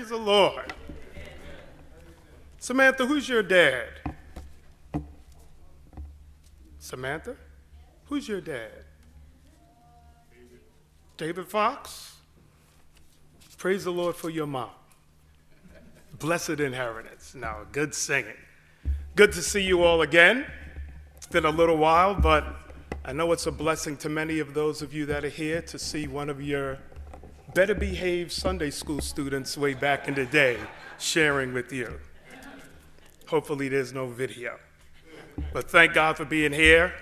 Praise the Lord. Samantha, who's your dad? Samantha? Who's your dad? David Fox? Praise the Lord for your mom. Blessed inheritance. Now, good singing. Good to see you all again. It's been a little while, but I know it's a blessing to many of those of you that are here to see one of your better behaved Sunday school students way back in the day sharing with you. Hopefully there's no video. But thank God for being here.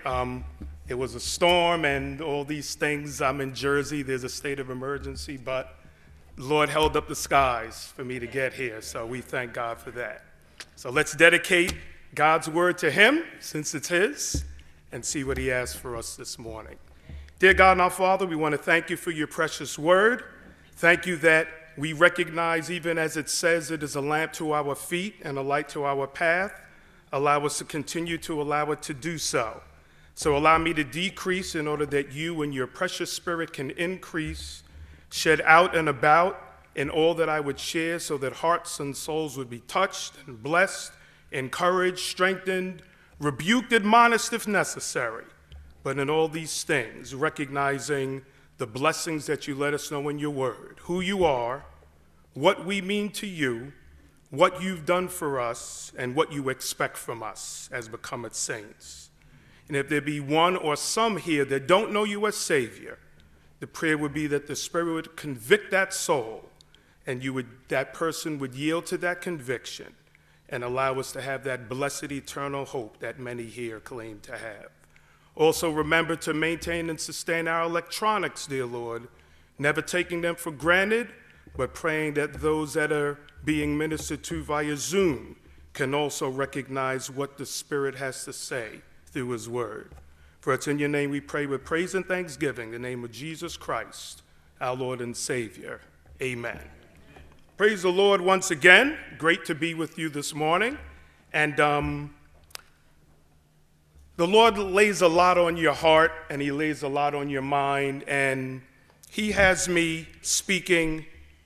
It was a storm and all these things. I'm in Jersey. There's a state of emergency, but the Lord held up the skies for me to get here, so we thank God for that. So let's dedicate God's word to him, since it's his, and see what he has for us this morning. Dear God and our Father, we want to thank you for your precious word. Thank you that we recognize, even as it says, it is a lamp to our feet and a light to our path. Allow us to continue to allow it to do so. So allow me to decrease in order that you and your precious spirit can increase, shed out and about in all that I would share, so that hearts and souls would be touched and blessed, encouraged, strengthened, rebuked, admonished if necessary. But in all these things, recognizing the blessings that you let us know in your word, who you are, what we mean to you, what you've done for us, and what you expect from us as becometh saints. And if there be one or some here that don't know you as Savior, the prayer would be that the Spirit would convict that soul, and that person would yield to that conviction and allow us to have that blessed eternal hope that many here claim to have. Also remember to maintain and sustain our electronics, dear Lord, never taking them for granted, but praying that those that are being ministered to via Zoom can also recognize what the Spirit has to say through his word. For it's in your name we pray with praise and thanksgiving, in the name of Jesus Christ, our Lord and Savior. Amen. Praise the Lord once again. Great to be with you this morning. And the Lord lays a lot on your heart, and he lays a lot on your mind, and he has me speaking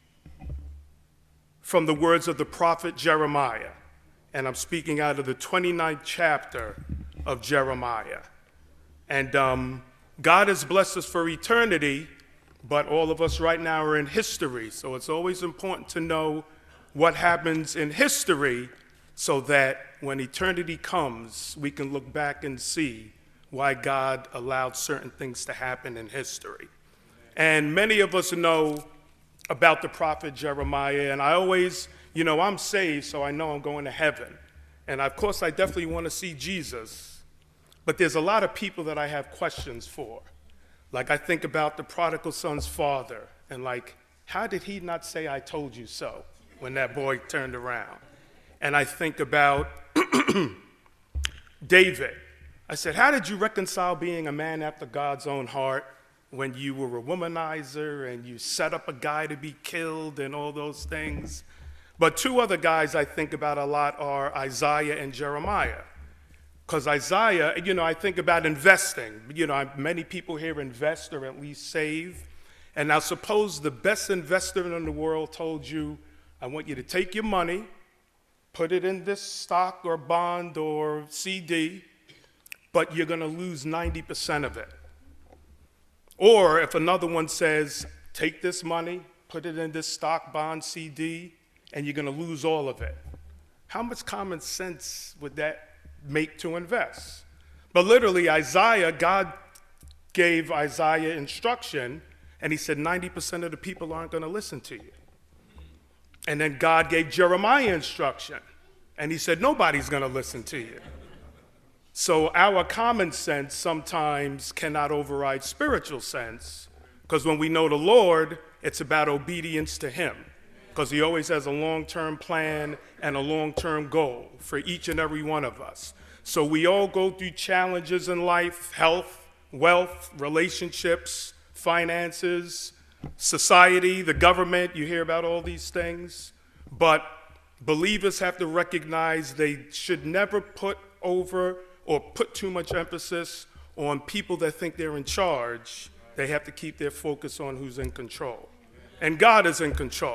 from the words of the prophet Jeremiah. And I'm speaking out of the 29th chapter of Jeremiah. And God has blessed us for eternity, but all of us right now are in history. So it's always important to know what happens in history, so that when eternity comes, we can look back and see why God allowed certain things to happen in history. And many of us know about the prophet Jeremiah, and I always, I'm saved, so I know I'm going to heaven. And of course, I definitely want to see Jesus, but there's a lot of people that I have questions for. Like, I think about the prodigal son's father, and how did he not say, "I told you so," when that boy turned around? And I think about David. I said, how did you reconcile being a man after God's own heart when you were a womanizer and you set up a guy to be killed and all those things? But two other guys I think about a lot are Isaiah and Jeremiah. Because Isaiah, I think about investing. Many people here invest or at least save. And now suppose the best investor in the world told you, I want you to take your money, put it in this stock or bond or CD, but you're going to lose 90% of it. Or if another one says, take this money, put it in this stock, bond, CD, and you're going to lose all of it. How much common sense would that make to invest? But literally, God gave Isaiah instruction, and he said 90% of the people aren't going to listen to you. And then God gave Jeremiah instruction, and he said, nobody's going to listen to you. So our common sense sometimes cannot override spiritual sense, because when we know the Lord, it's about obedience to him, because he always has a long-term plan and a long-term goal for each and every one of us. So we all go through challenges in life: health, wealth, relationships, finances, society, the government. You hear about all these things. But believers have to recognize they should never put over or put too much emphasis on people that think they're in charge. They have to keep their focus on who's in control. And God is in control.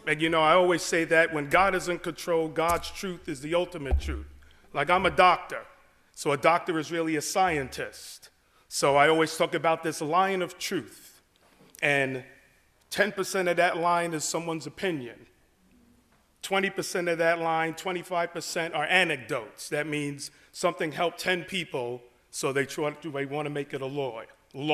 And I always say that when God is in control, God's truth is the ultimate truth. Like I'm a doctor, so a doctor is really a scientist. So I always talk about this line of truth. And 10% of that line is someone's opinion. 20% of that line, 25% are anecdotes. That means something helped 10 people, so they want to make it a law.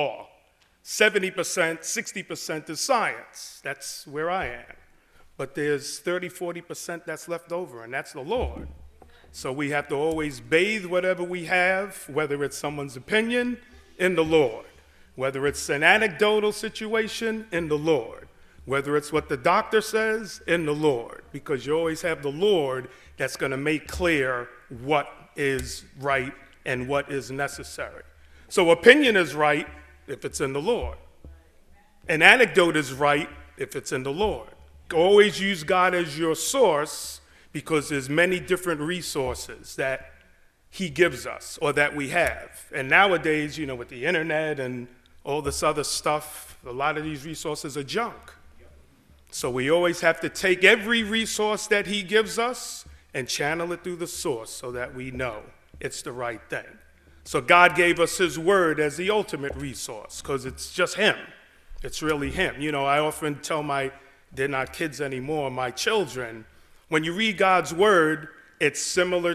70%, 60% is science. That's where I am. But there's 30, 40% that's left over, and that's the Lord. So we have to always bathe whatever we have, whether it's someone's opinion, in the Lord. Whether it's an anecdotal situation, in the Lord. Whether it's what the doctor says, in the Lord. Because you always have the Lord that's going to make clear what is right and what is necessary. So opinion is right if it's in the Lord. An anecdote is right if it's in the Lord. Always use God as your source because there's many different resources that he gives us or that we have. And nowadays, with the internet and all this other stuff, a lot of these resources are junk. So we always have to take every resource that he gives us and channel it through the source so that we know it's the right thing. So God gave us his word as the ultimate resource because it's just him. It's really him. I often tell they're not kids anymore, my children, when you read God's word, it's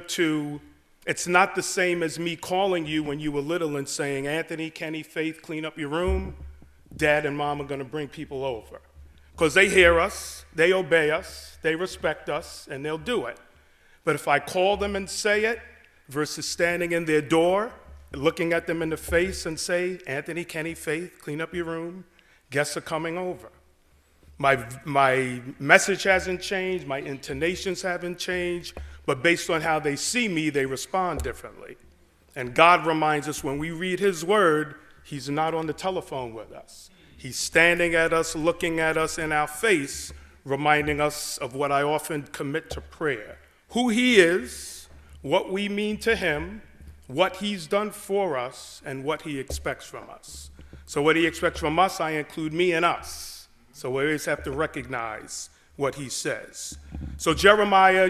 not the same as me calling you when you were little and saying, Anthony, Kenny, Faith, clean up your room. Dad and mom are going to bring people over. Because they hear us, they obey us, they respect us, and they'll do it. But if I call them and say it, versus standing in their door, looking at them in the face and say, Anthony, Kenny, Faith, clean up your room, guests are coming over. My message hasn't changed, my intonations haven't changed, but based on how they see me, they respond differently. And God reminds us when we read his word, he's not on the telephone with us. He's standing at us, looking at us in our face, reminding us of what I often commit to prayer. Who he is, what we mean to him, what he's done for us, and what he expects from us. So what he expects from us, I include me and us. So we always have to recognize what he says. So Jeremiah,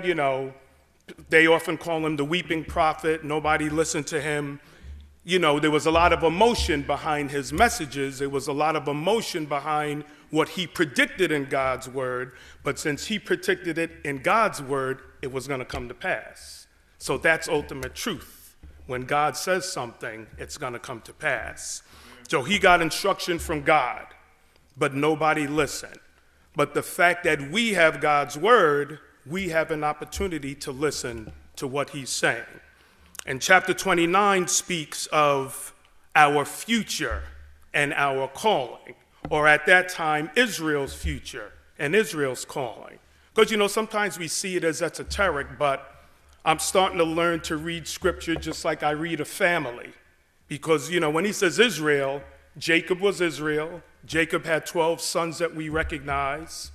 they often call him the weeping prophet. Nobody listened to him. There was a lot of emotion behind his messages. There was a lot of emotion behind what he predicted in God's word. But since he predicted it in God's word, it was going to come to pass. So that's ultimate truth. When God says something, it's going to come to pass. So he got instruction from God, but nobody listened. But the fact that we have God's word, we have an opportunity to listen to what he's saying. And chapter 29 speaks of our future and our calling, or at that time, Israel's future and Israel's calling. Because, sometimes we see it as esoteric, but I'm starting to learn to read scripture just like I read a family. Because, when he says Israel, Jacob was Israel. Jacob had 12 sons that we recognize.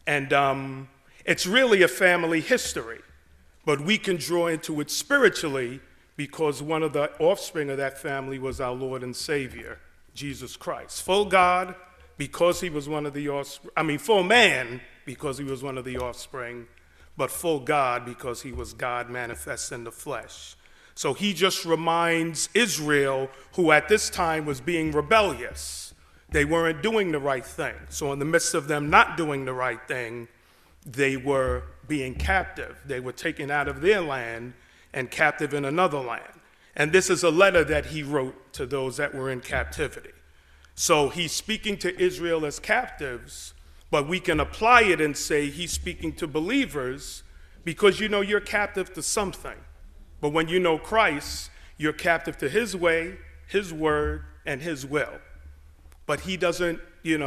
And it's really a family history. But we can draw into it spiritually because one of the offspring of that family was our Lord and Savior, Jesus Christ. Full God, because he was one of the offspring. Full man, because he was one of the offspring, but full God, because he was God manifest in the flesh. So he just reminds Israel, who at this time was being rebellious. They weren't doing the right thing. So in the midst of them not doing the right thing, they were being captive. They were taken out of their land and captive in another land. And this is a letter that he wrote to those that were in captivity. So he's speaking to Israel as captives, but we can apply it and say he's speaking to believers because you're captive to something. But when you know Christ, you're captive to his way, his word, and his will. But he doesn't,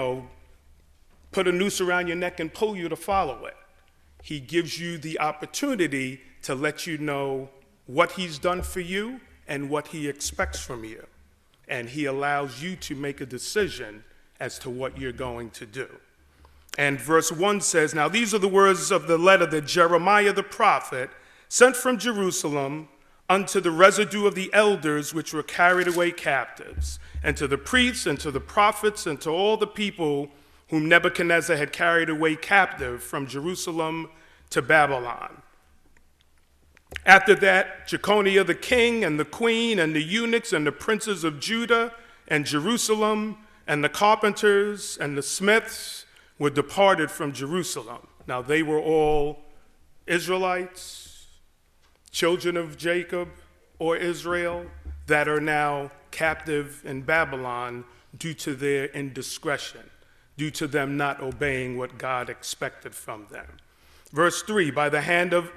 put a noose around your neck and pull you to follow it. He gives you the opportunity to let you know what he's done for you and what he expects from you. And he allows you to make a decision as to what you're going to do. And verse 1 says, Now these are the words of the letter that Jeremiah the prophet sent from Jerusalem unto the residue of the elders which were carried away captives, and to the priests and to the prophets and to all the people whom Nebuchadnezzar had carried away captive from Jerusalem to Babylon. After that, Jeconiah the king and the queen and the eunuchs and the princes of Judah and Jerusalem and the carpenters and the smiths were departed from Jerusalem. Now they were all Israelites, children of Jacob or Israel, that are now captive in Babylon due to their indiscretion, due to them not obeying what God expected from them. Verse 3, by the hand of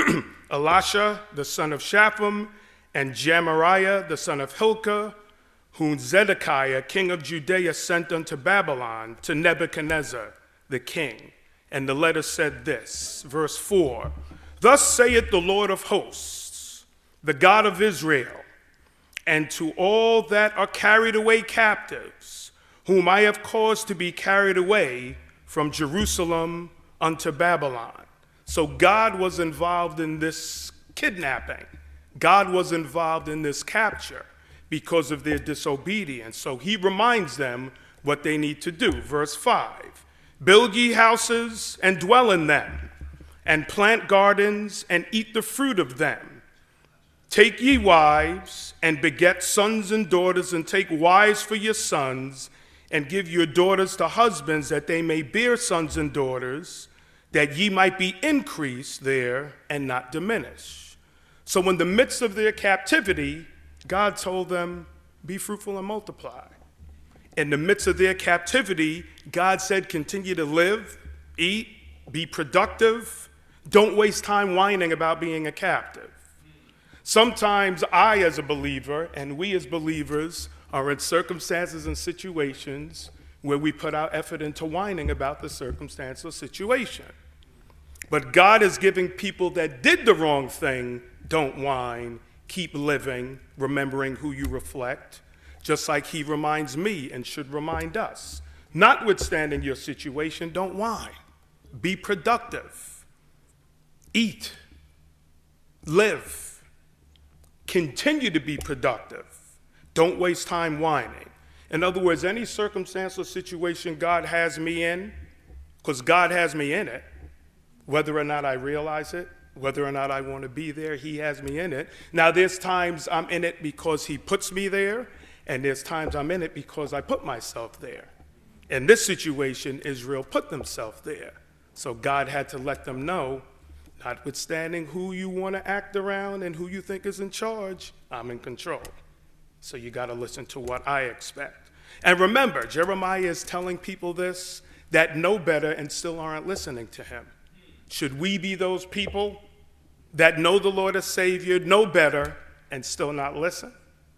Elisha, the son of Shaphan, and Gemariah, the son of Hilkiah, whom Zedekiah, king of Judea, sent unto Babylon to Nebuchadnezzar, the king. And the letter said this, verse 4, thus saith the Lord of hosts, the God of Israel, and to all that are carried away captives, whom I have caused to be carried away from Jerusalem unto Babylon. So God was involved in this kidnapping. God was involved in this capture because of their disobedience. So he reminds them what they need to do. Verse 5, build ye houses and dwell in them, and plant gardens and eat the fruit of them. Take ye wives and beget sons and daughters, and take wives for your sons, and give your daughters to husbands, that they may bear sons and daughters, that ye might be increased there and not diminished. So in the midst of their captivity, God told them, be fruitful and multiply. In the midst of their captivity, God said, continue to live, eat, be productive. Don't waste time whining about being a captive. Sometimes I, as a believer, and we as believers, are in circumstances and situations where we put our effort into whining about the circumstance or situation. But God is giving people that did the wrong thing, don't whine, keep living, remembering who you reflect, just like he reminds me and should remind us. Notwithstanding your situation, don't whine. Be productive. Eat. Live. Continue to be productive. Don't waste time whining. In other words, any circumstance or situation God has me in, because God has me in it, whether or not I realize it, whether or not I want to be there, he has me in it. Now, there's times I'm in it because he puts me there, and there's times I'm in it because I put myself there. In this situation, Israel put themselves there. So God had to let them know, notwithstanding who you want to act around and who you think is in charge, I'm in control. So you got to listen to what I expect. And remember, Jeremiah is telling people this that know better and still aren't listening to him. Should we be those people that know the Lord as Savior, know better, and still not listen?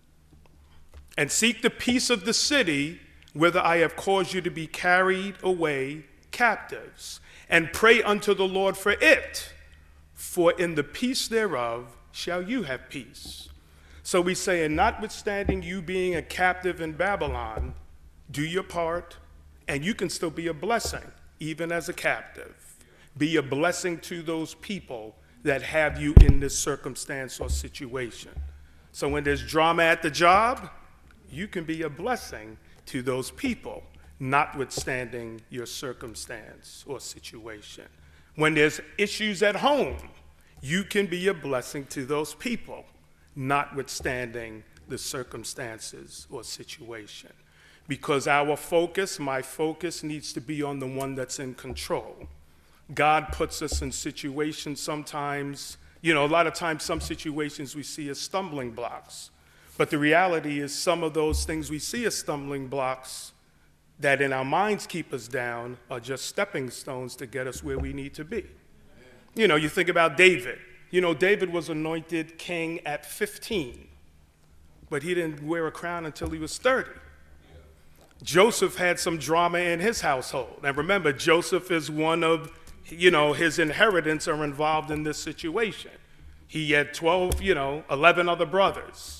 And seek the peace of the city, whither I have caused you to be carried away captives, and pray unto the Lord for it, for in the peace thereof shall you have peace. So we say, and notwithstanding you being a captive in Babylon, do your part, and you can still be a blessing, even as a captive. Be a blessing to those people that have you in this circumstance or situation. So when there's drama at the job, you can be a blessing to those people, notwithstanding your circumstance or situation. When there's issues at home, you can be a blessing to those people, notwithstanding the circumstances or situation. Because our focus, my focus, needs to be on the one that's in control. God puts us in situations sometimes, a lot of times some situations we see as stumbling blocks. But the reality is some of those things we see as stumbling blocks that in our minds keep us down are just stepping stones to get us where we need to be. You think about David. David was anointed king at 15, but he didn't wear a crown until he was 30. Joseph had some drama in his household. And remember, Joseph is one of his inheritance are involved in this situation. He had 11 other brothers.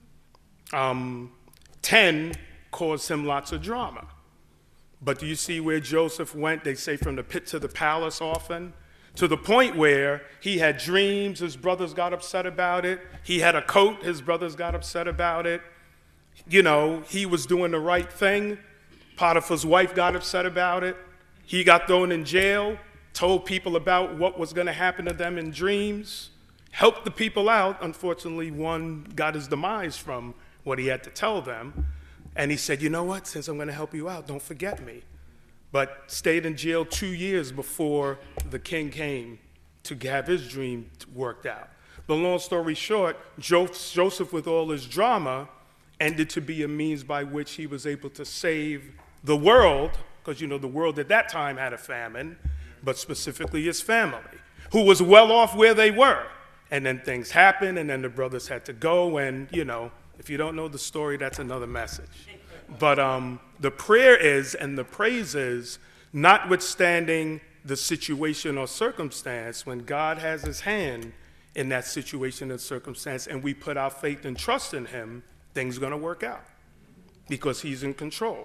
10 caused him lots of drama. But do you see where Joseph went? They say from the pit to the palace often, to the point where he had dreams, his brothers got upset about it. He had a coat, his brothers got upset about it. He was doing the right thing. Potiphar's wife got upset about it. He got thrown in jail, told people about what was going to happen to them in dreams, helped the people out. Unfortunately, one got his demise from what he had to tell them. And he said, you know what, since I'm going to help you out, don't forget me. But stayed in jail 2 years before the king came to have his dream worked out. But long story short, Joseph, with all his drama, ended to be a means by which he was able to save the world, because you know the world at that time had a famine, but specifically his family, who was well off where they were. And then things happened, and then the brothers had to go, and you know, if you don't know the story, that's another message. But the prayer is, and the praise is, notwithstanding the situation or circumstance, when God has his hand in that situation and circumstance, and we put our faith and trust in him, things are going to work out because he's in control.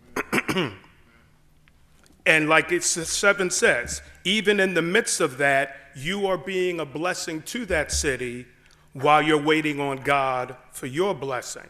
And like it's 7 says, even in the midst of that, you are being a blessing to that city while you're waiting on God for your blessing.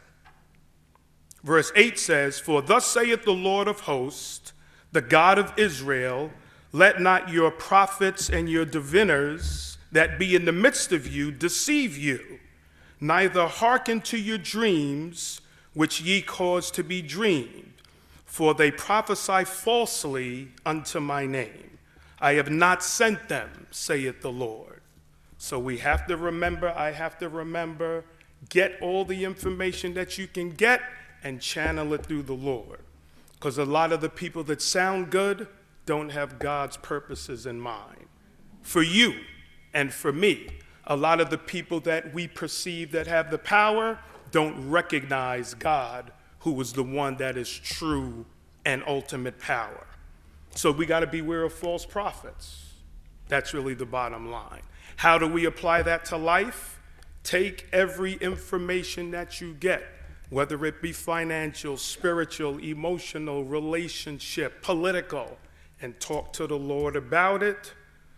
Verse 8 says, for thus saith the Lord of hosts, the God of Israel, let not your prophets and your diviners that be in the midst of you deceive you, neither hearken to your dreams which ye cause to be dreamed. For they prophesy falsely unto my name. I have not sent them, saith the Lord. So we have to remember, I have to remember, get all the information that you can get and channel it through the Lord. Because a lot of the people that sound good don't have God's purposes in mind. For you and for me, a lot of the people that we perceive that have the power don't recognize God, who is the one that is true and ultimate power. So we got to beware of false prophets. That's really the bottom line. How do we apply that to life? Take every information that you get, whether it be financial, spiritual, emotional, relationship, political, and talk to the Lord about it.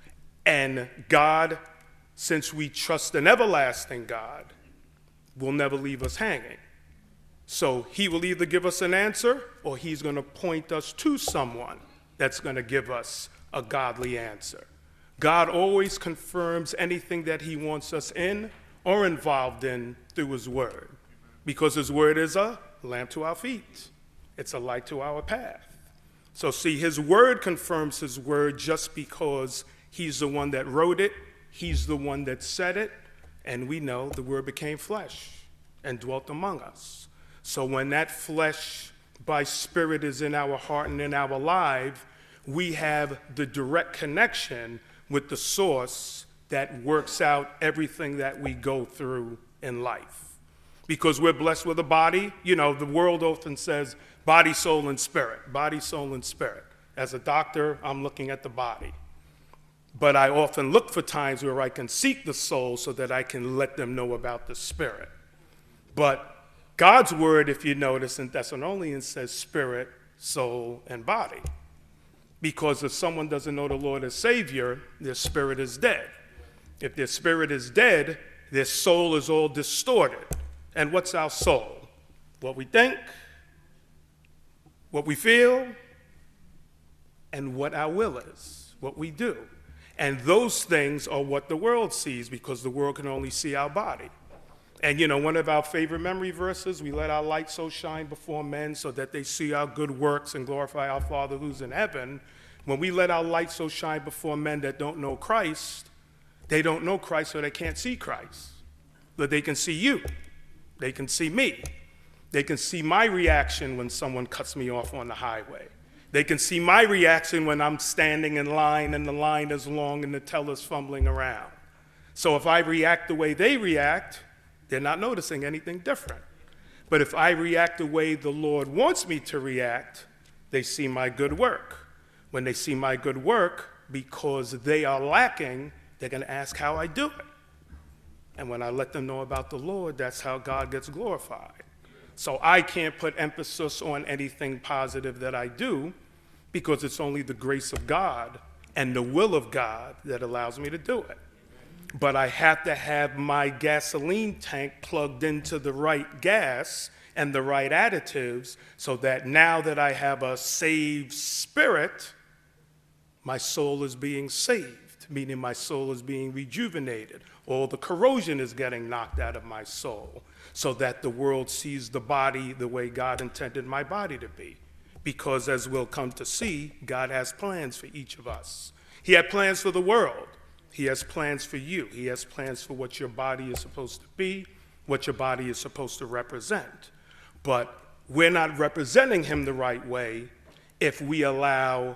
And God, since we trust an everlasting God, will never leave us hanging. So he will either give us an answer or he's going to point us to someone that's going to give us a godly answer. God always confirms anything that he wants us in or involved in through his word, because his word is a lamp to our feet. It's a light to our path. So see, his word confirms his word just because he's the one that wrote it, he's the one that said it, and we know the word became flesh and dwelt among us. So when that flesh by spirit is in our heart and in our life, we have the direct connection with the source that works out everything that we go through in life. Because we're blessed with a body, you know, the world often says body, soul, and spirit, body, soul, and spirit. As a doctor, I'm looking at the body. But I often look for times where I can seek the soul so that I can let them know about the spirit. But God's word, if you notice in Thessalonians, says spirit, soul, and body. Because if someone doesn't know the Lord as Savior, their spirit is dead. If their spirit is dead, their soul is all distorted. And what's our soul? What we think, what we feel, and what our will is, what we do. And those things are what the world sees, because the world can only see our body. And you know, one of our favorite memory verses, we let our light so shine before men so that they see our good works and glorify our Father who's in heaven. When we let our light so shine before men that don't know Christ, they don't know Christ, so they can't see Christ. But they can see you. They can see me. They can see my reaction when someone cuts me off on the highway. They can see my reaction when I'm standing in line and the line is long and the teller's fumbling around. So if I react the way they react, they're not noticing anything different. But if I react the way the Lord wants me to react, they see my good work. When they see my good work, because they are lacking, they're going to ask how I do it. And when I let them know about the Lord, that's how God gets glorified. So I can't put emphasis on anything positive that I do, because it's only the grace of God and the will of God that allows me to do it. but I have to have my gasoline tank plugged into the right gas and the right additives so that now that I have a saved spirit, my soul is being saved, meaning my soul is being rejuvenated. All the corrosion is getting knocked out of my soul so that the world sees the body the way God intended my body to be. Because as we'll come to see, God has plans for each of us. He had plans for the world. He has plans for you. He has plans for what your body is supposed to be, what your body is supposed to represent. But we're not representing him the right way if we allow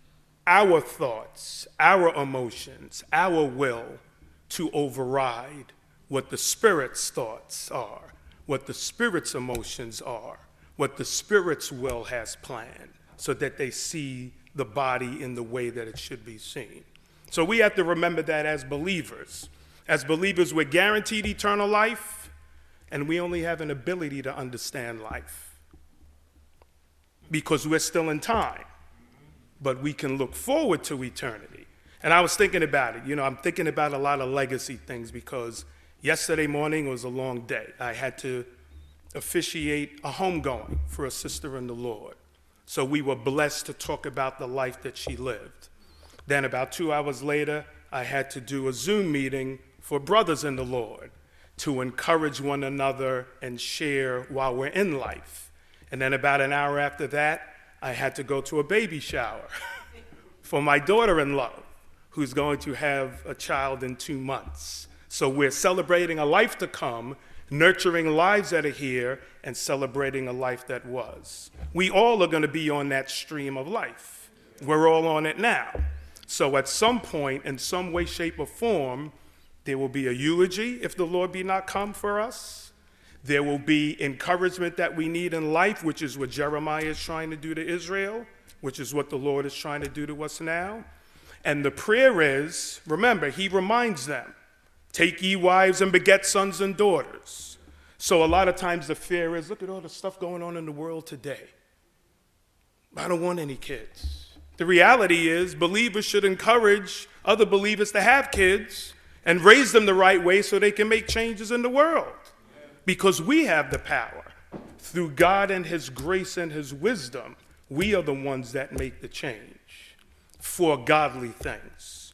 our thoughts, our emotions, our will to override what the Spirit's thoughts are, what the Spirit's emotions are, what the Spirit's will has planned, so that they see the body in the way that it should be seen. So we have to remember that as believers. As believers, we're guaranteed eternal life, and we only have an ability to understand life because we're still in time, but we can look forward to eternity. And I was thinking about it. You know, I'm thinking about a lot of legacy things because yesterday morning was a long day. I had to officiate a homegoing for a sister in the Lord. So we were blessed to talk about the life that she lived. Then about 2 hours later, I had to do a Zoom meeting for brothers in the Lord to encourage one another and share while we're in life. And then about an hour after that, I had to go to a baby shower for my daughter-in-law, who's going to have a child in 2 months. So we're celebrating a life to come, nurturing lives that are here, and celebrating a life that was. We all are going to be on that stream of life. We're all on it now. So at some point, in some way, shape, or form, there will be a eulogy if the Lord be not come for us. There will be encouragement that we need in life, which is what Jeremiah is trying to do to Israel, which is what the Lord is trying to do to us now. And the prayer is, remember, he reminds them, take ye wives and beget sons and daughters. So a lot of times the fear is, look at all the stuff going on in the world today. I don't want any kids. The reality is believers should encourage other believers to have kids and raise them the right way so they can make changes in the world. Because we have the power. Through God and his grace and his wisdom, we are the ones that make the change for godly things.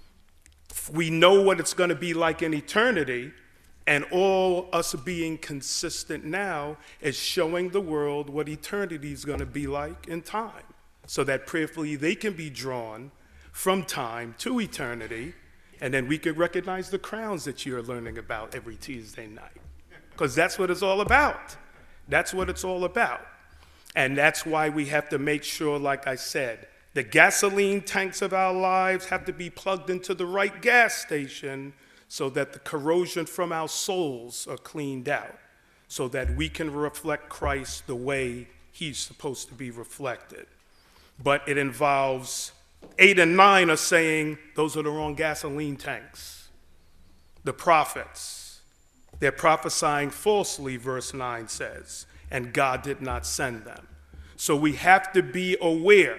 We know what it's going to be like in eternity, and all us being consistent now is showing the world what eternity is going to be like in time, so that prayerfully they can be drawn from time to eternity, and then we can recognize the crowns that you're learning about every Tuesday night. Because that's what it's all about. That's what it's all about. And that's why we have to make sure, like I said, the gasoline tanks of our lives have to be plugged into the right gas station so that the corrosion from our souls are cleaned out, so that we can reflect Christ the way he's supposed to be reflected. But it involves 8 and 9 are saying those are the wrong gasoline tanks. The prophets, they're prophesying falsely, verse 9 says, and God did not send them. So we have to be aware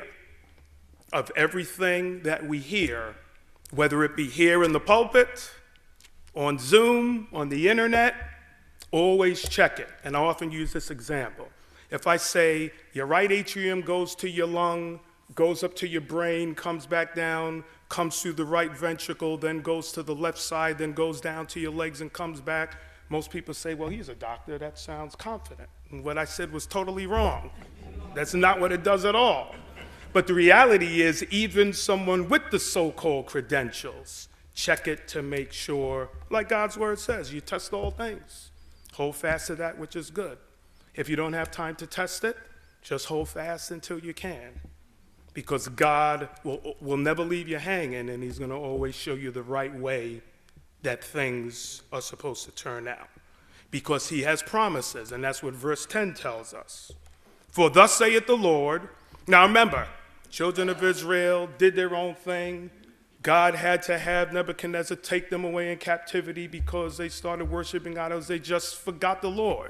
of everything that we hear, whether it be here in the pulpit, on Zoom, on the internet. Always check it. And I often use this example. If I say your right atrium goes to your lung, goes up to your brain, comes back down, comes through the right ventricle, then goes to the left side, then goes down to your legs and comes back, most people say, well, he's a doctor, that sounds confident. And what I said was totally wrong. That's not what it does at all. But the reality is, even someone with the so-called credentials, check it to make sure, like God's word says, you test all things. Hold fast to that which is good. If you don't have time to test it, just hold fast until you can. Because God will never leave you hanging, and he's going to always show you the right way that things are supposed to turn out. Because he has promises, and that's what verse 10 tells us. For thus saith the Lord. Now remember, children of Israel did their own thing. God had to have Nebuchadnezzar take them away in captivity because they started worshiping idols. They just forgot the Lord.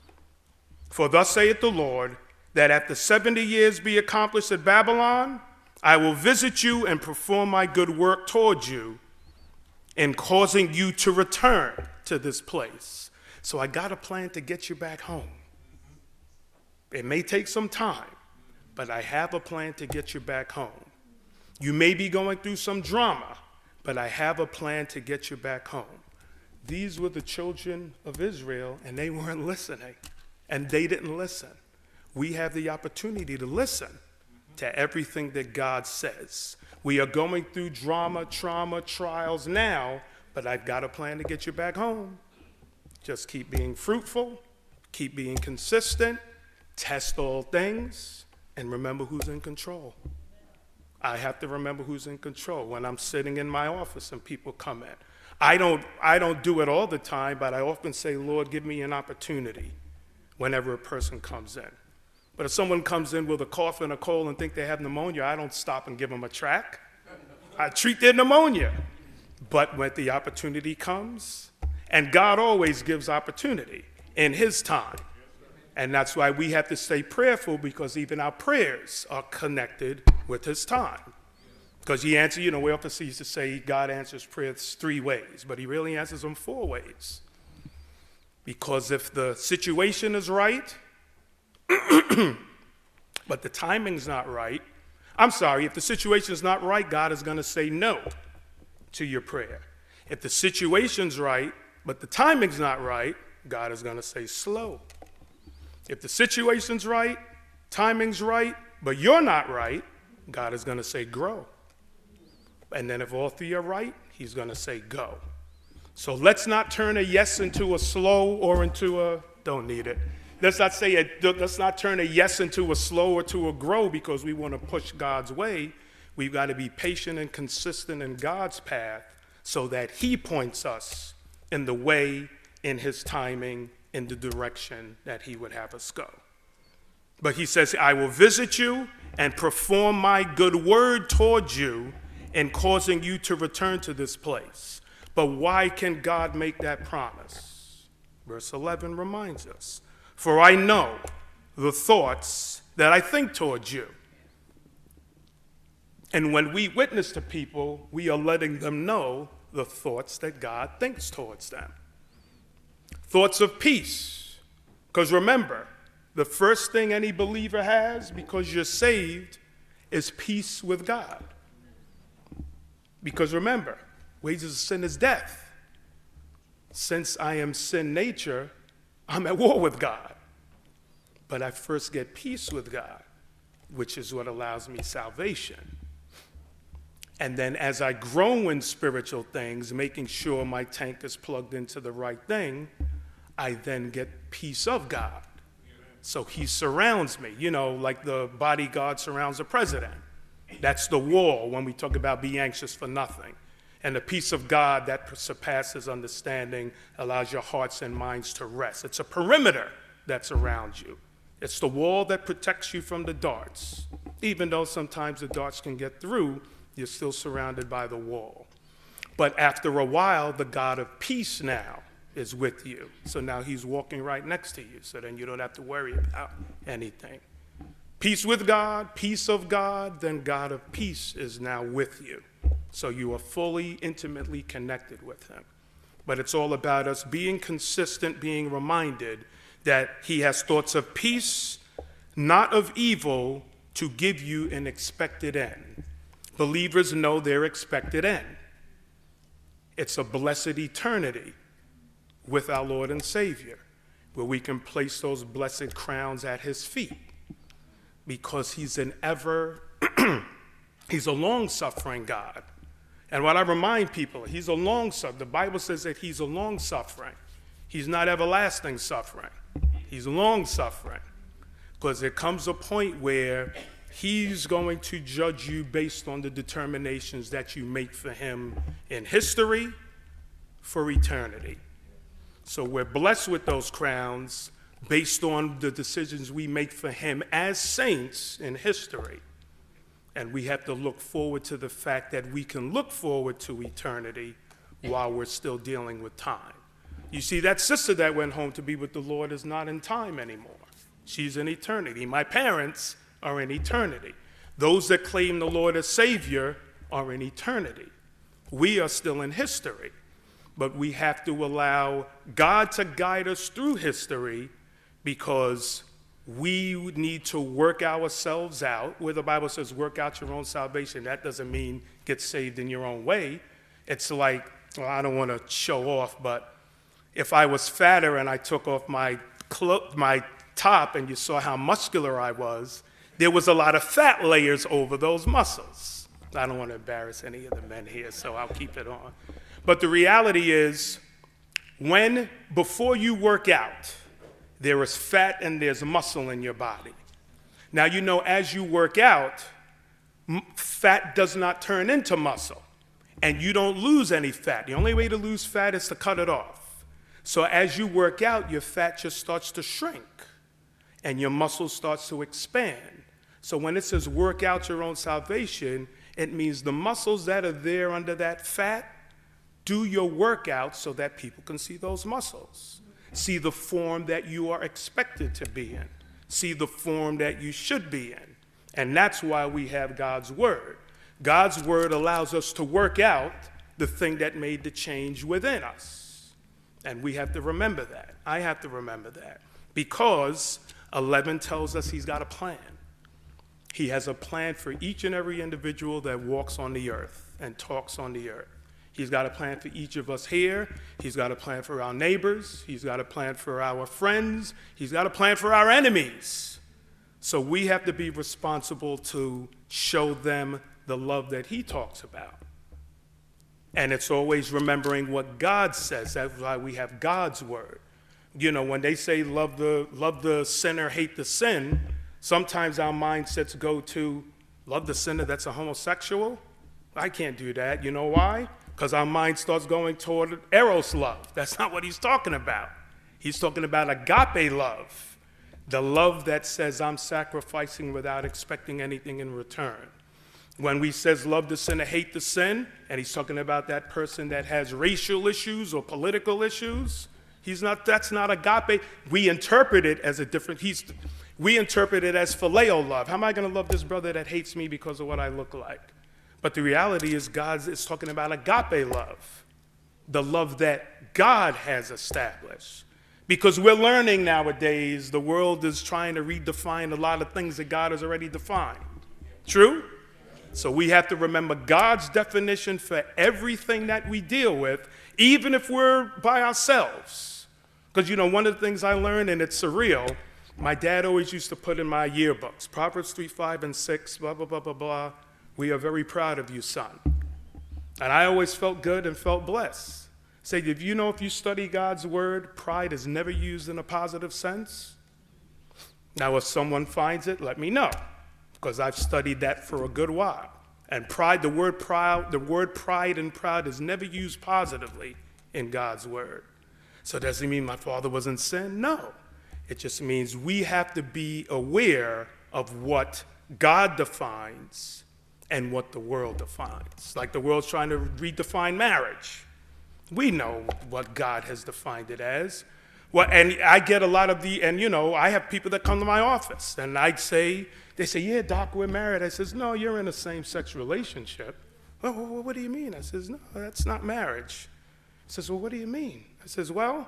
For thus saith the Lord, that after 70 years be accomplished at Babylon, I will visit you and perform my good work toward you in causing you to return to this place. So I got a plan to get you back home. It may take some time, but I have a plan to get you back home. You may be going through some drama, but I have a plan to get you back home. These were the children of Israel, and they weren't listening, and they didn't listen. We have the opportunity to listen to everything that God says. We are going through drama, trauma, trials now, but I've got a plan to get you back home. Just keep being fruitful, keep being consistent, test all things, and remember who's in control. I have to remember who's in control when I'm sitting in my office and people come in. I don't do it all the time, but I often say, Lord, give me an opportunity whenever a person comes in. But if someone comes in with a cough and a cold and think they have pneumonia, I don't stop and give them a track. I treat their pneumonia. But when the opportunity comes, and God always gives opportunity in his time. And that's why we have to stay prayerful, because even our prayers are connected with his time. Because he answers, we often used to say God answers prayers 3 ways, but he really answers them 4 ways. Because if the situation is right, but the timing's not right, if the situation's not right, God is going to say no to your prayer. If the situation's right, but the timing's not right, God is going to say slow. If the situation's right, timing's right, but you're not right, God is going to say grow. And then if all 3 are right, he's going to say go. So let's not turn a yes into a slow or into a don't need it. Let's not turn a yes into a slow or to a grow because we want to push God's way. We've got to be patient and consistent in God's path so that he points us in the way, in his timing, in the direction that he would have us go. But he says, I will visit you and perform my good word towards you in causing you to return to this place. But why can God make that promise? Verse 11 reminds us, for I know the thoughts that I think towards you. And when we witness to people, we are letting them know the thoughts that God thinks towards them. Thoughts of peace. Because remember, the first thing any believer has, because you're saved, is peace with God. Because remember, wages of sin is death. Since I am sin nature, I'm at war with God. But I first get peace with God, which is what allows me salvation. And then as I grow in spiritual things, making sure my tank is plugged into the right thing, I then get peace of God. So he surrounds me, like the bodyguard surrounds the president. That's the wall when we talk about be anxious for nothing. And the peace of God that surpasses understanding allows your hearts and minds to rest. It's a perimeter that's around you. It's the wall that protects you from the darts. Even though sometimes the darts can get through, you're still surrounded by the wall. But after a while, the God of peace now is with you. So now he's walking right next to you, so then you don't have to worry about anything. Peace with God, peace of God, then God of peace is now with you. So you are fully, intimately connected with him. But it's all about us being consistent, being reminded that he has thoughts of peace, not of evil, to give you an expected end. Believers know their expected end. It's a blessed eternity with our Lord and Savior, where we can place those blessed crowns at his feet, because he's he's a long-suffering God. And what I remind people, he's a long-suffering. The Bible says that he's a long-suffering. He's not everlasting suffering. He's long-suffering. Because there comes a point where he's going to judge you based on the determinations that you make for him in history, for eternity. So we're blessed with those crowns based on the decisions we make for him as saints in history. And we have to look forward to the fact that we can look forward to eternity while we're still dealing with time. You see, that sister that went home to be with the Lord is not in time anymore. She's in eternity. My parents are in eternity. Those that claim the Lord as Savior are in eternity. We are still in history, but we have to allow God to guide us through history because we need to work ourselves out. Where the Bible says, work out your own salvation, that doesn't mean get saved in your own way. It's like, well, I don't want to show off, but if I was fatter and I took off my top and you saw how muscular I was, there was a lot of fat layers over those muscles. I don't want to embarrass any of the men here, so I'll keep it on. But the reality is, before you work out, there is fat and there's muscle in your body. Now, you know, as you work out, fat does not turn into muscle, and you don't lose any fat. The only way to lose fat is to cut it off. So as you work out, your fat just starts to shrink, and your muscle starts to expand. So when it says work out your own salvation, it means the muscles that are there under that fat, do your workout so that people can see those muscles. See the form that you are expected to be in. See the form that you should be in. And that's why we have God's word. God's word allows us to work out the thing that made the change within us. And we have to remember that. I have to remember that. Because 11 tells us he's got a plan. He has a plan for each and every individual that walks on the earth and talks on the earth. He's got a plan for each of us here. He's got a plan for our neighbors. He's got a plan for our friends. He's got a plan for our enemies. So we have to be responsible to show them the love that he talks about. And it's always remembering what God says. That's why we have God's word. You know, when they say love the sinner, hate the sin, sometimes our mindsets go to love the sinner that's a homosexual. I can't do that. You know why? Because our mind starts going toward eros love. That's not what he's talking about. He's talking about agape love, the love that says I'm sacrificing without expecting anything in return. When he says love the sinner, hate the sin, and he's talking about that person that has racial issues or political issues, that's not agape. We interpret it as a different, we interpret it as phileo love. How am I going to love this brother that hates me because of what I look like? But the reality is God is talking about agape love, the love that God has established. Because we're learning nowadays, the world is trying to redefine a lot of things that God has already defined. True? So we have to remember God's definition for everything that we deal with, even if we're by ourselves. Because, you know, one of the things I learned, and it's surreal, my dad always used to put in my yearbooks, Proverbs 3, 5, and 6, blah, blah, blah, blah, blah. We are very proud of you, son. And I always felt good and felt blessed. Say, if you study God's word, pride is never used in a positive sense. Now, if someone finds it, let me know, because I've studied that for a good while. And pride, the word pride and proud is never used positively in God's word. So does it mean my father was in sin? No. It just means we have to be aware of what God defines and what the world defines. Like the world's trying to redefine marriage. We know what God has defined it as. Well, and I get a lot of I have people that come to my office, and they say, yeah, doc, we're married. I says, no, you're in a same-sex relationship. Well, what do you mean? I says, no, that's not marriage. He says, well, what do you mean? I says, well,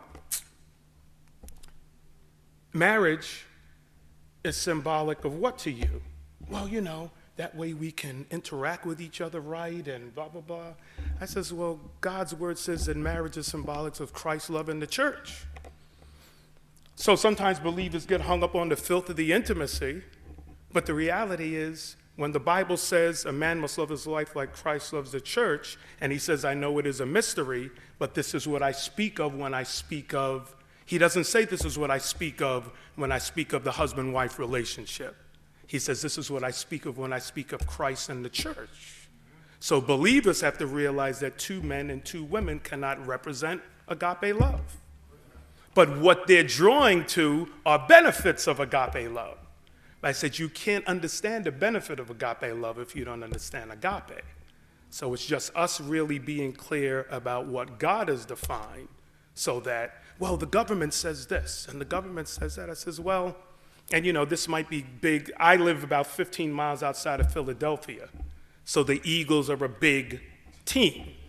marriage is symbolic of what to you? Well, that way we can interact with each other right and blah, blah, blah. I says, well, God's word says that marriage is symbolic of Christ's love in the church. So sometimes believers get hung up on the filth of the intimacy, but the reality is when the Bible says a man must love his wife like Christ loves the church, and he says, I know it is a mystery, but this is what I speak of when I speak of, he doesn't say this is what I speak of when I speak of the husband-wife relationship. He says, this is what I speak of when I speak of Christ and the church. So believers have to realize that two men and two women cannot represent agape love. But what they're drawing to are benefits of agape love. I said, you can't understand the benefit of agape love if you don't understand agape. So it's just us really being clear about what God has defined so that, well, the government says this and the government says that. I says, well, and this might be big. I live about 15 miles outside of Philadelphia. So the Eagles are a big team.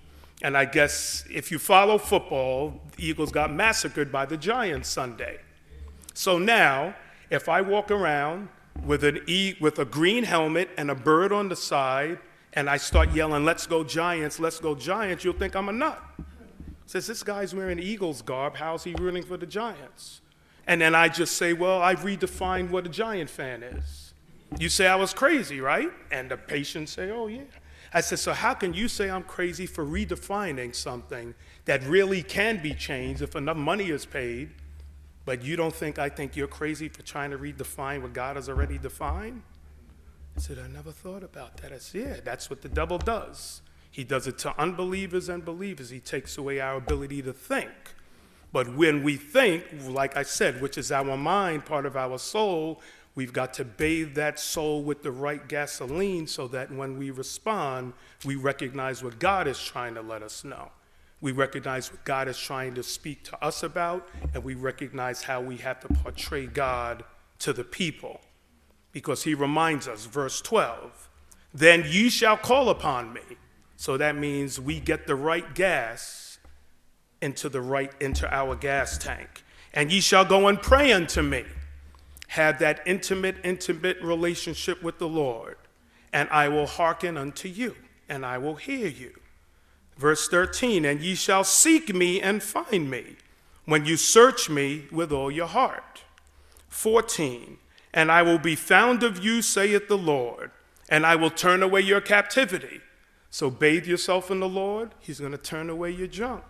And I guess if you follow football, the Eagles got massacred by the Giants Sunday. So now, if I walk around with a green helmet and a bird on the side, and I start yelling, let's go Giants, you'll think I'm a nut. Says, this guy's wearing Eagles garb, how's he rooting for the Giants? And then I just say, well, I've redefined what a Giant fan is. You say I was crazy, right? And the patients say, oh, yeah. I said, so how can you say I'm crazy for redefining something that really can be changed if enough money is paid, but you don't think I think you're crazy for trying to redefine what God has already defined? I said, I never thought about that. I said, yeah, that's what the devil does. He does it to unbelievers and believers. He takes away our ability to think. But when we think, like I said, which is our mind, part of our soul, we've got to bathe that soul with the right gasoline so that when we respond, we recognize what God is trying to let us know. We recognize what God is trying to speak to us about, and we recognize how we have to portray God to the people. Because he reminds us, verse 12, then ye shall call upon me. So that means we get the right gas into our gas tank. And ye shall go and pray unto me. Have that intimate relationship with the Lord, and I will hearken unto you, and I will hear you. Verse 13, and ye shall seek me and find me, when you search me with all your heart. 14, and I will be found of you, saith the Lord, and I will turn away your captivity. So bathe yourself in the Lord, he's going to turn away your junk.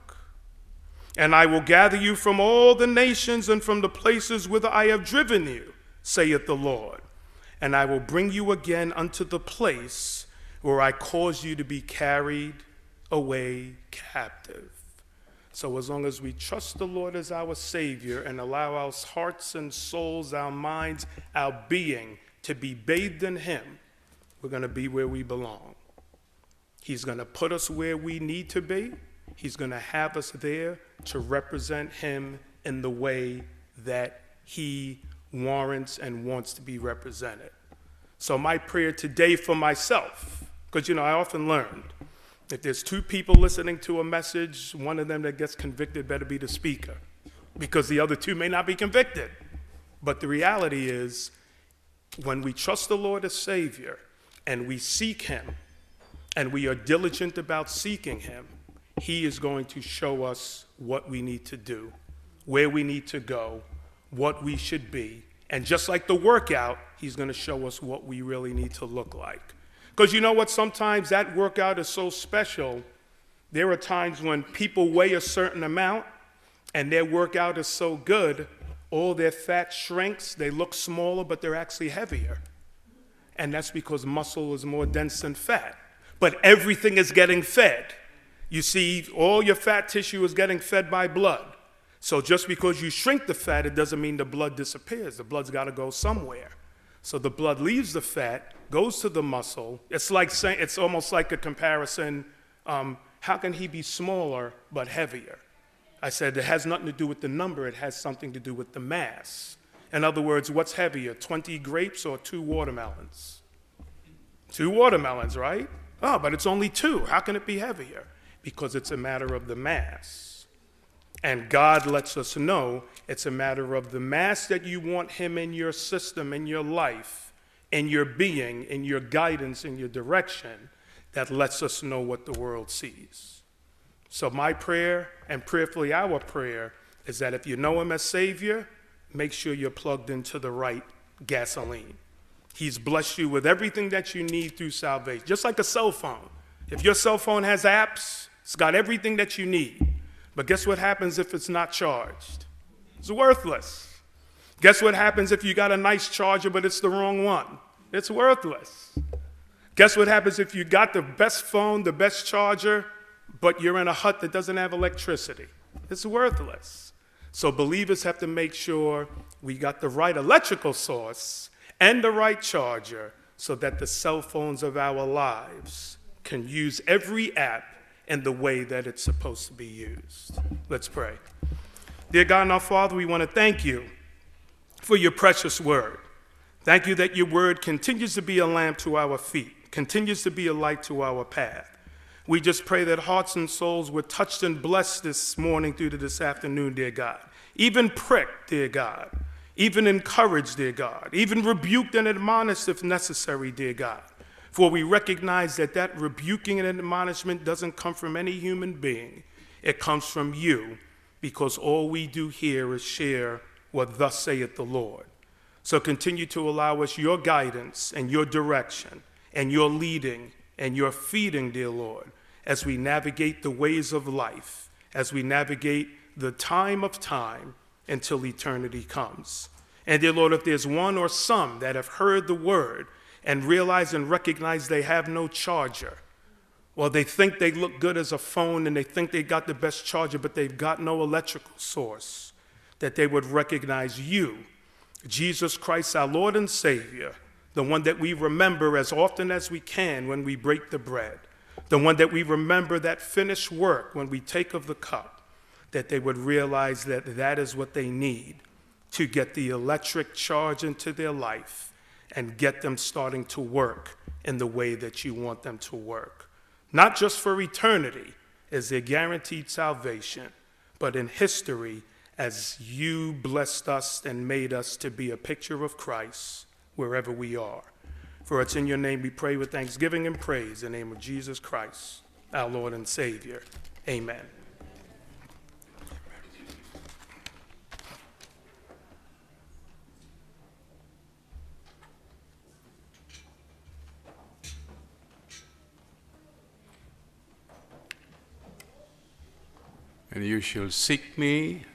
And I will gather you from all the nations and from the places whither I have driven you, saith the Lord. And I will bring you again unto the place where I caused you to be carried away captive. So as long as we trust the Lord as our Savior and allow our hearts and souls, our minds, our being to be bathed in him, we're going to be where we belong. He's going to put us where we need to be. He's going to have us there to represent him in the way that he warrants and wants to be represented. So my prayer today for myself, because, I often learned, if there's two people listening to a message, one of them that gets convicted better be the speaker, because the other two may not be convicted. But the reality is, when we trust the Lord as Savior and we seek him, and we are diligent about seeking him, he is going to show us what we need to do, where we need to go, what we should be. And just like the workout, he's going to show us what we really need to look like. Because you know what? Sometimes that workout is so special. There are times when people weigh a certain amount and their workout is so good, all their fat shrinks, they look smaller, but they're actually heavier. And that's because muscle is more dense than fat. But everything is getting fed. You see, all your fat tissue is getting fed by blood. So just because you shrink the fat, it doesn't mean the blood disappears. The blood's got to go somewhere. So the blood leaves the fat, goes to the muscle. It's almost like a comparison. How can he be smaller but heavier? I said it has nothing to do with the number. It has something to do with the mass. In other words, what's heavier, 20 grapes or 2 watermelons? 2 watermelons, right? Oh, but it's only 2. How can it be heavier? Because it's a matter of the mass. And God lets us know it's a matter of the mass that you want him in your system, in your life, in your being, in your guidance, in your direction, that lets us know what the world sees. So my prayer, and prayerfully our prayer, is that if you know him as Savior, make sure you're plugged into the right gasoline. He's blessed you with everything that you need through salvation, just like a cell phone. If your cell phone has apps, it's got everything that you need. But guess what happens if it's not charged? It's worthless. Guess what happens if you got a nice charger, but it's the wrong one? It's worthless. Guess what happens if you got the best phone, the best charger, but you're in a hut that doesn't have electricity? It's worthless. So believers have to make sure we got the right electrical source and the right charger so that the cell phones of our lives can use every app in the way that it's supposed to be used. Let's pray. Dear God and our Father, we want to thank you for your precious word. Thank you that your word continues to be a lamp to our feet, continues to be a light to our path. We just pray that hearts and souls were touched and blessed this morning through to this afternoon, dear God. Even pricked, dear God. Even encouraged, dear God. Even rebuked and admonished if necessary, dear God. For we recognize that that rebuking and admonishment doesn't come from any human being. It comes from you, because all we do here is share what thus saith the Lord. So continue to allow us your guidance and your direction and your leading and your feeding, dear Lord, as we navigate the ways of life, as we navigate the time of time until eternity comes. And dear Lord, if there's one or some that have heard the word and realize and recognize they have no charger, well, they think they look good as a phone and they think they got the best charger, but they've got no electrical source, that they would recognize you, Jesus Christ, our Lord and Savior, the one that we remember as often as we can when we break the bread, the one that we remember that finished work when we take of the cup, that they would realize that that is what they need to get the electric charge into their life and get them starting to work in the way that you want them to work. Not just for eternity as their guaranteed salvation, but in history as you blessed us and made us to be a picture of Christ wherever we are. For it's in your name we pray with thanksgiving and praise, in the name of Jesus Christ, our Lord and Savior. Amen. And you shall seek me